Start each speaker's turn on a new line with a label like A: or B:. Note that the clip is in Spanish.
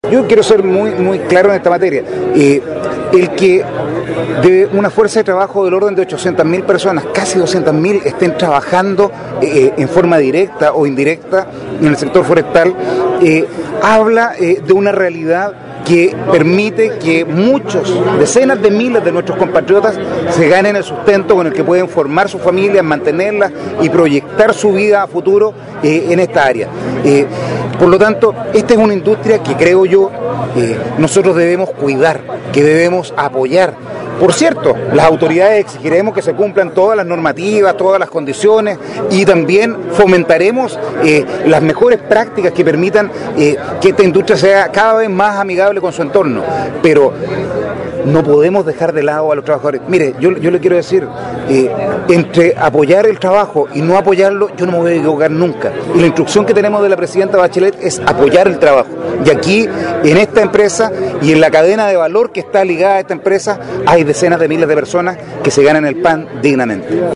A: Yo quiero ser muy claro en esta materia. El que de una fuerza de trabajo del orden de 800.000 personas, casi 200.000 estén trabajando en forma directa o indirecta en el sector forestal, habla de una realidad que permite que decenas de miles de nuestros compatriotas se ganen el sustento con el que pueden formar sus familias, mantenerlas y proyectar su vida a futuro en esta área. Por lo tanto, esta es una industria que creo yo nosotros debemos cuidar, que debemos apoyar. Por cierto, las autoridades exigiremos que se cumplan todas las normativas, todas las condiciones y también fomentaremos las mejores prácticas que permitan que esta industria sea cada vez más amigable con su entorno. Pero no podemos dejar de lado a los trabajadores. Mire, yo le quiero decir, entre apoyar el trabajo y no apoyarlo, yo no me voy a equivocar nunca. Y la instrucción que tenemos de la presidenta Bachelet es apoyar el trabajo. Y aquí, en esta empresa y en la cadena de valor que está ligada a esta empresa, hay decenas de miles de personas que se ganan el pan dignamente.